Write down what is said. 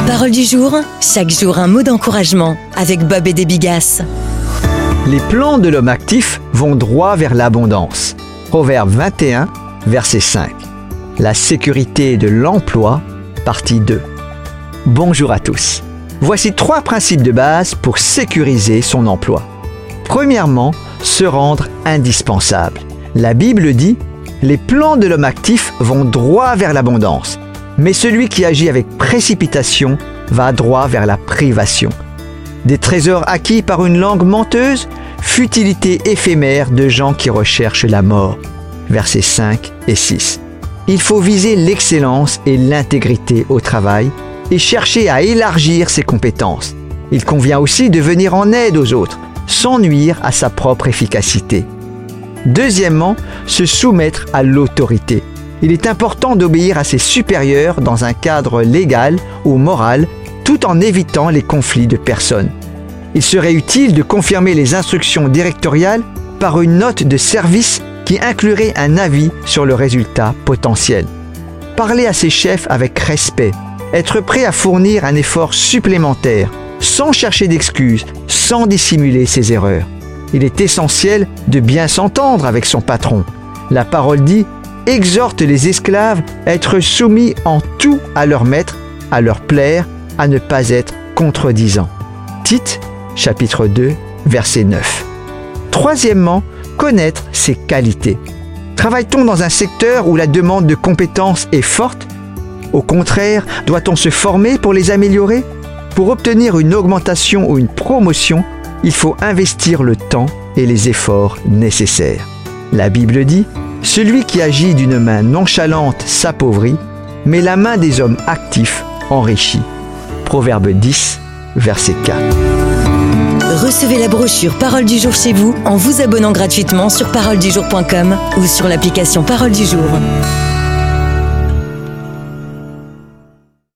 Parole du jour, chaque jour un mot d'encouragement avec Bob et des Bigas. Les plans de l'homme actif vont droit vers l'abondance. Proverbe 21, verset 5. La sécurité de l'emploi, partie 2. Bonjour à tous. Voici 3 principes de base pour sécuriser son emploi. Premièrement, se rendre indispensable. La Bible dit « Les plans de l'homme actif vont droit vers l'abondance, mais celui qui agit avec précipitation va droit vers la privation. » Des trésors acquis par une langue menteuse, futilité éphémère de gens qui recherchent la mort. Versets 5 et 6. Il faut viser l'excellence et l'intégrité au travail et chercher à élargir ses compétences. Il convient aussi de venir en aide aux autres, sans nuire à sa propre efficacité. Deuxièmement, se soumettre à l'autorité. Il est important d'obéir à ses supérieurs dans un cadre légal ou moral, tout en évitant les conflits de personnes. Il serait utile de confirmer les instructions directoriales par une note de service qui inclurait un avis sur le résultat potentiel. Parler à ses chefs avec respect, être prêt à fournir un effort supplémentaire, sans chercher d'excuses, sans dissimuler ses erreurs. Il est essentiel de bien s'entendre avec son patron. La parole dit « Exhorte les esclaves à être soumis en tout à leur maître, à leur plaire, à ne pas être contredisant. » Tite, chapitre 2, verset 9. Troisièmement, connaître ses qualités. Travaille-t-on dans un secteur où la demande de compétences est forte? Au contraire, doit-on se former pour les améliorer? Pour obtenir une augmentation ou une promotion, il faut investir le temps et les efforts nécessaires. La Bible dit « Celui qui agit d'une main nonchalante s'appauvrit, mais la main des hommes actifs enrichit. » Proverbe 10, verset 4. Recevez la brochure Parole du jour chez vous en vous abonnant gratuitement sur paroledujour.com ou sur l'application Parole du jour.